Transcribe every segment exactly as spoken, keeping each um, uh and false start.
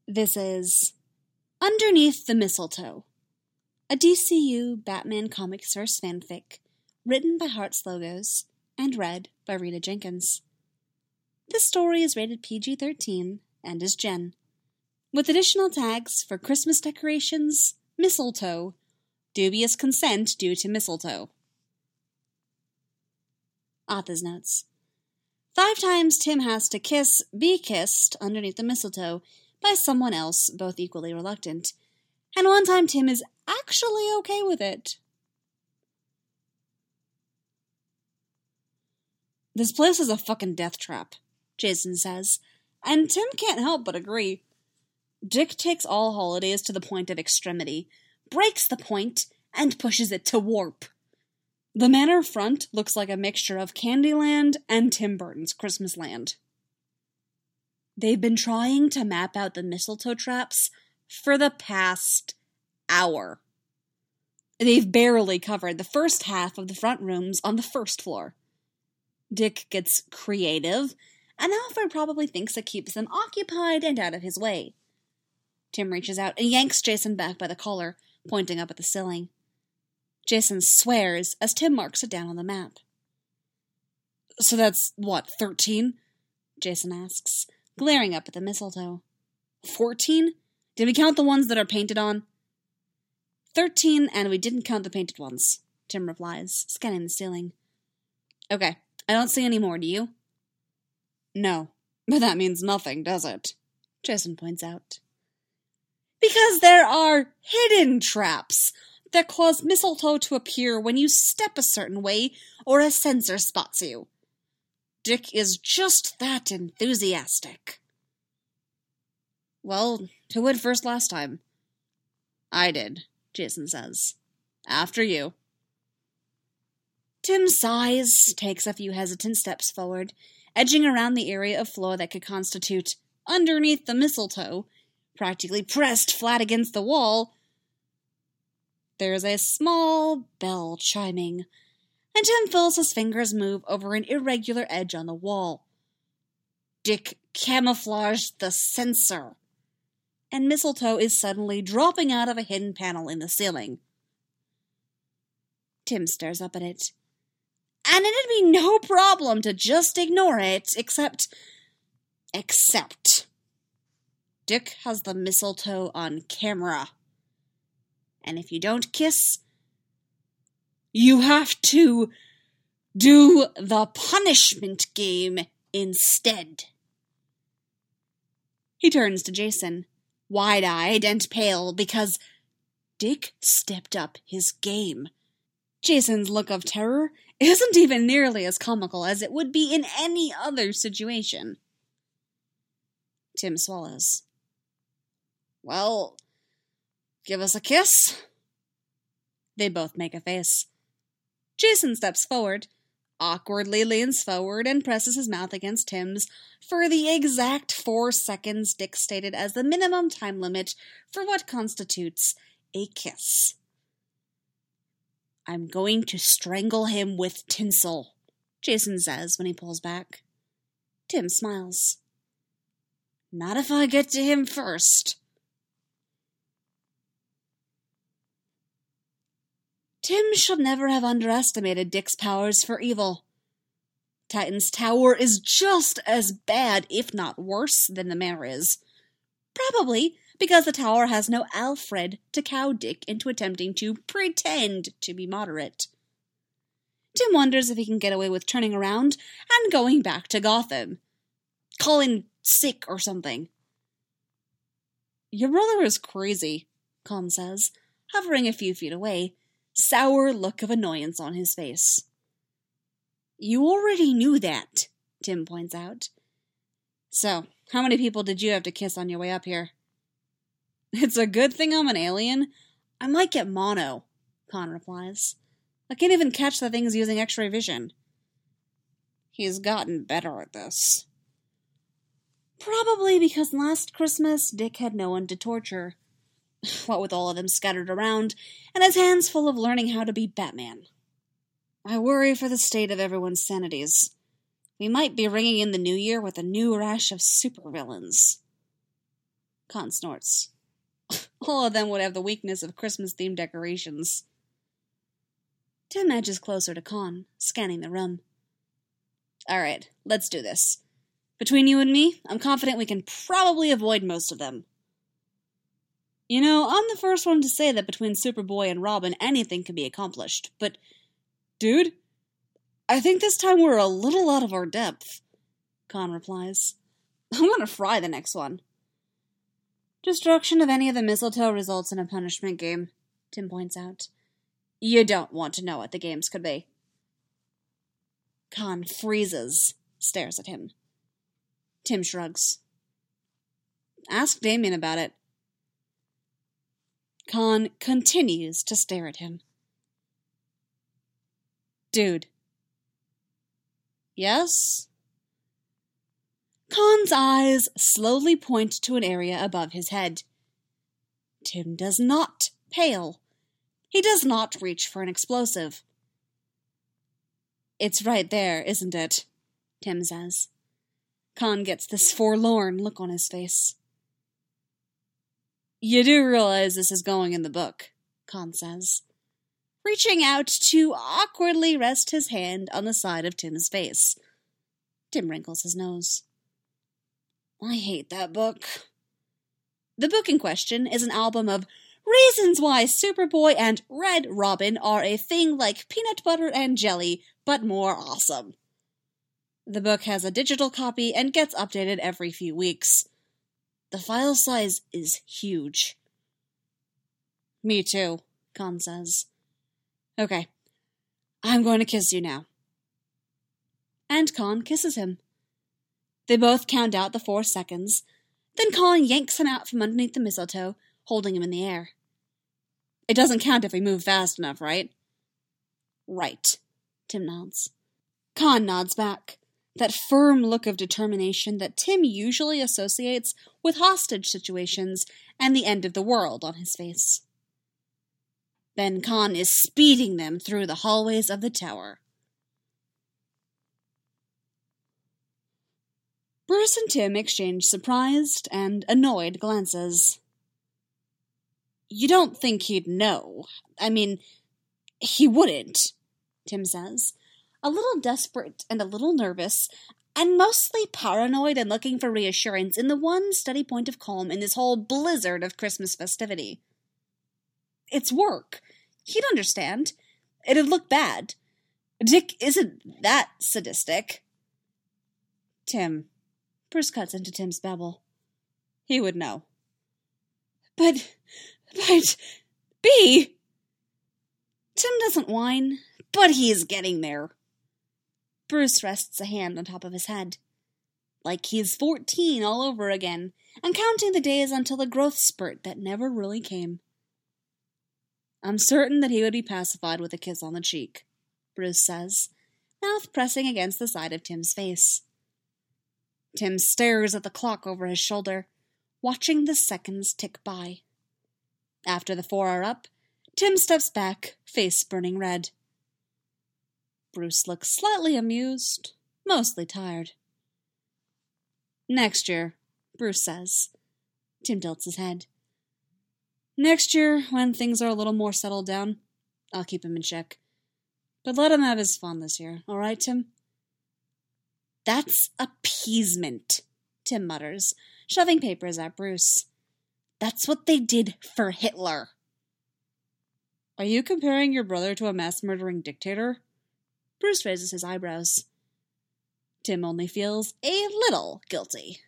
This is Underneath the Mistletoe, a D C U Batman comic source fanfic written by Hearts Logos and read by Rita Jenkins. This story is rated P G thirteen and is Gen, with additional tags for Christmas decorations, mistletoe, dubious consent due to mistletoe. Author's notes. Five times Tim has to kiss, be kissed, underneath the mistletoe by someone else, both equally reluctant. And one time Tim is actually okay with it. This place is a fucking death trap, Jason says, and Tim can't help but agree. Dick takes all holidays to the point of extremity, breaks the point, and pushes it to warp. The manor front looks like a mixture of Candyland and Tim Burton's Christmas Land. They've been trying to map out the mistletoe traps for the past hour. They've barely covered the first half of the front rooms on the first floor. Dick gets creative, and Alfred probably thinks it keeps them occupied and out of his way. Tim reaches out and yanks Jason back by the collar, pointing up at the ceiling. Jason swears as Tim marks it down on the map. So that's, what, thirteen? Jason asks, glaring up at the mistletoe. Fourteen? Did we count the ones that are painted on? Thirteen, and we didn't count the painted ones, Tim replies, scanning the ceiling. Okay, I don't see any more, do you? No, but that means nothing, does it? Jason points out. Because there are hidden traps that cause mistletoe to appear when you step a certain way or a sensor spots you. Dick is just that enthusiastic. Well, who went first last time? I did, Jason says. After you. Tim sighs, takes a few hesitant steps forward, edging around the area of floor that could constitute underneath the mistletoe, practically pressed flat against the wall. There's a small bell chiming, and Tim feels his fingers move over an irregular edge on the wall. Dick camouflaged the sensor, and mistletoe is suddenly dropping out of a hidden panel in the ceiling. Tim stares up at it, and it'd be no problem to just ignore it, except... Except... Dick has the mistletoe on camera. And if you don't kiss, you have to do the punishment game instead. He turns to Jason, wide-eyed and pale, because Dick stepped up his game. Jason's look of terror isn't even nearly as comical as it would be in any other situation. Tim swallows. Well... Give us a kiss. They both make a face. Jason steps forward, awkwardly leans forward, and presses his mouth against Tim's for the exact four seconds Dick stated as the minimum time limit for what constitutes a kiss. I'm going to strangle him with tinsel, Jason says when he pulls back. Tim smiles. Not if I get to him first. Tim should never have underestimated Dick's powers for evil. Titan's Tower is just as bad, if not worse, than the manor is. Probably because the tower has no Alfred to cow Dick into attempting to pretend to be moderate. Tim wonders if he can get away with turning around and going back to Gotham. Calling sick or something. Your brother is crazy, Con says, hovering a few feet away. Sour look of annoyance on his face. You already knew that, Tim points out. So, how many people did you have to kiss on your way up here? It's a good thing I'm an alien. I might get mono, Con replies. I can't even catch the things using X-ray vision. He's gotten better at this. Probably because last Christmas Dick had no one to torture. What with all of them scattered around, and his hands full of learning how to be Batman. I worry for the state of everyone's sanities. We might be ringing in the new year with a new rash of supervillains. Con snorts. All of them would have the weakness of Christmas-themed decorations. Tim edges closer to Con, scanning the room. All right, let's do this. Between you and me, I'm confident we can probably avoid most of them. You know, I'm the first one to say that between Superboy and Robin, anything can be accomplished. But, dude, I think this time we're a little out of our depth, Con replies. I'm gonna fry the next one. Destruction of any of the mistletoe results in a punishment game, Tim points out. You don't want to know what the games could be. Con freezes, stares at him. Tim shrugs. Ask Damien about it. Con continues to stare at him. Dude. Yes? Con's eyes slowly point to an area above his head. Tim does not pale. He does not reach for an explosive. It's right there, isn't it? Tim says. Con gets this forlorn look on his face. You do realize this is going in the book, Con says, reaching out to awkwardly rest his hand on the side of Tim's face. Tim wrinkles his nose. I hate that book. The book in question is an album of reasons why Superboy and Red Robin are a thing like peanut butter and jelly, but more awesome. The book has a digital copy and gets updated every few weeks. The file size is huge. Me too, Con says. Okay, I'm going to kiss you now. And Con kisses him. They both count out the four seconds. Then Con yanks him out from underneath the mistletoe, holding him in the air. It doesn't count if we move fast enough, right? Right, Tim nods. Con nods back, that firm look of determination that Tim usually associates with hostage situations and the end of the world on his face. Then Con is speeding them through the hallways of the tower. Bruce and Tim exchange surprised and annoyed glances. You don't think he'd know. I mean, he wouldn't, Tim says, a little desperate and a little nervous, and mostly paranoid and looking for reassurance in the one steady point of calm in this whole blizzard of Christmas festivity. It's work. He'd understand. It'd look bad. Dick isn't that sadistic. Tim. Bruce cuts into Tim's babble. He would know. But, but, B! Tim doesn't whine, but he's getting there. Bruce rests a hand on top of his head. Like he's fourteen all over again, and counting the days until the growth spurt that never really came. I'm certain that he would be pacified with a kiss on the cheek, Bruce says, mouth pressing against the side of Tim's face. Tim stares at the clock over his shoulder, watching the seconds tick by. After the four are up, Tim steps back, face burning red. Bruce looks slightly amused, mostly tired. Next year, Bruce says. Tim tilts his head. Next year, when things are a little more settled down, I'll keep him in check. But let him have his fun this year, all right, Tim? That's appeasement, Tim mutters, shoving papers at Bruce. That's what they did for Hitler. Are you comparing your brother to a mass-murdering dictator? Bruce raises his eyebrows. Tim only feels a little guilty.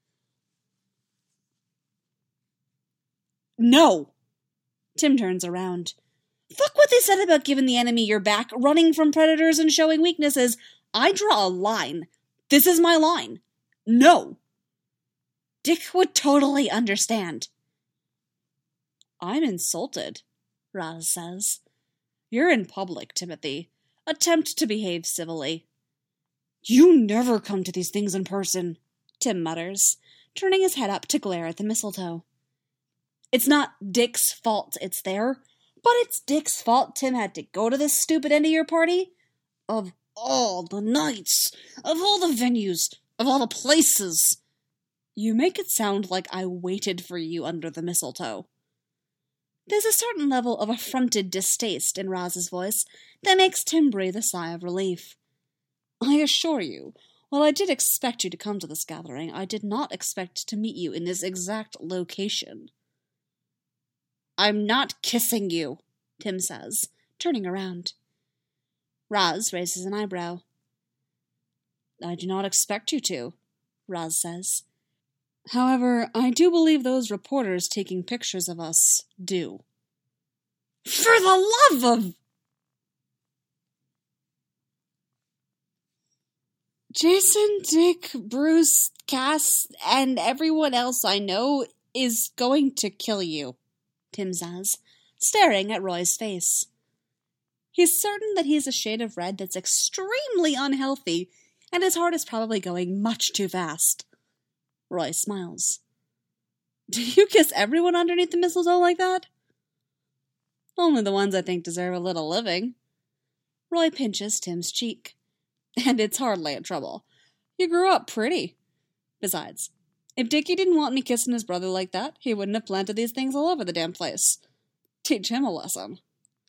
No! Tim turns around. Fuck what they said about giving the enemy your back, running from predators and showing weaknesses. I draw a line. This is my line. No. Dick would totally understand. I'm insulted, Raz says. You're in public, Timothy. Attempt to behave civilly. You never come to these things in person, Tim mutters, turning his head up to glare at the mistletoe. It's not Dick's fault it's there, but it's Dick's fault Tim had to go to this stupid end of your party. Of all the nights, of all the venues, of all the places. You make it sound like I waited for you under the mistletoe. There's a certain level of affronted distaste in Raz's voice that makes Tim breathe a sigh of relief. I assure you, while I did expect you to come to this gathering, I did not expect to meet you in this exact location. I'm not kissing you, Tim says, turning around. Raz raises an eyebrow. I do not expect you to, Raz says. However, I do believe those reporters taking pictures of us do. For the love of... Jason, Dick, Bruce, Cass, and everyone else I know is going to kill you, Tim says, staring at Roy's face. He's certain that he's a shade of red that's extremely unhealthy, and his heart is probably going much too fast. Roy smiles. Do you kiss everyone underneath the mistletoe like that? Only the ones I think deserve a little living. Roy pinches Tim's cheek. And it's hardly a trouble. You grew up pretty. Besides, if Dickie didn't want me kissing his brother like that, he wouldn't have planted these things all over the damn place. Teach him a lesson.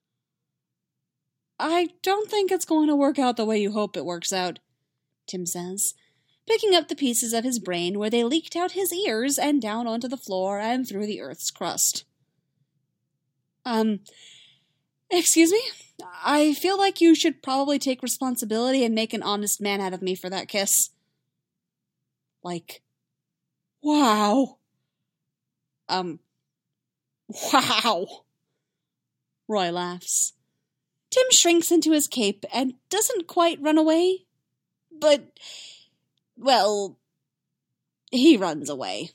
I don't think it's going to work out the way you hope it works out, Tim says, picking up the pieces of his brain where they leaked out his ears and down onto the floor and through the earth's crust. Um, excuse me? I feel like you should probably take responsibility and make an honest man out of me for that kiss. Like, wow. Um, wow. Roy laughs. Tim shrinks into his cape and doesn't quite run away, but, well, he runs away.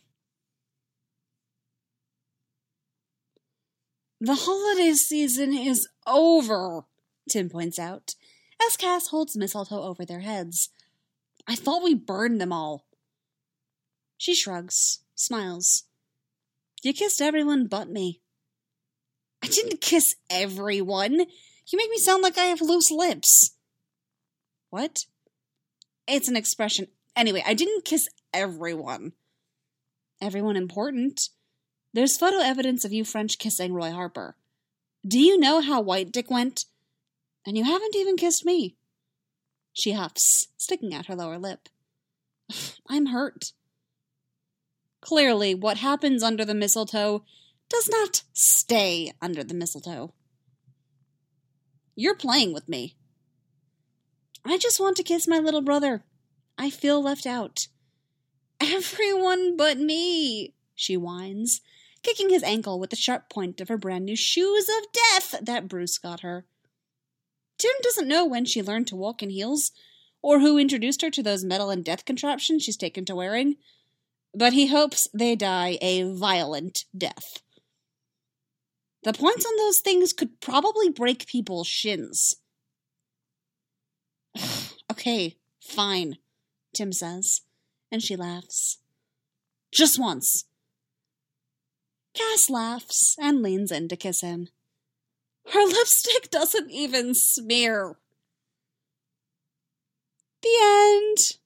The holiday season is over, Tim points out, as Cass holds mistletoe over their heads. I thought we burned them all. She shrugs, smiles. You kissed everyone but me. I didn't kiss everyone. You make me sound like I have loose lips. What? It's an expression. Anyway, I didn't kiss everyone. Everyone important. There's photo evidence of you French kissing Roy Harper. Do you know how white Dick went? And you haven't even kissed me. She huffs, sticking out her lower lip. I'm hurt. Clearly, what happens under the mistletoe does not stay under the mistletoe. You're playing with me. I just want to kiss my little brother. I feel left out. Everyone but me, she whines, kicking his ankle with the sharp point of her brand new shoes of death that Bruce got her. Tim doesn't know when she learned to walk in heels, or who introduced her to those metal and death contraptions she's taken to wearing, but he hopes they die a violent death. The points on those things could probably break people's shins. Okay, fine, Tim says, and she laughs. Just once. Cass laughs and leans in to kiss him. Her lipstick doesn't even smear. The end.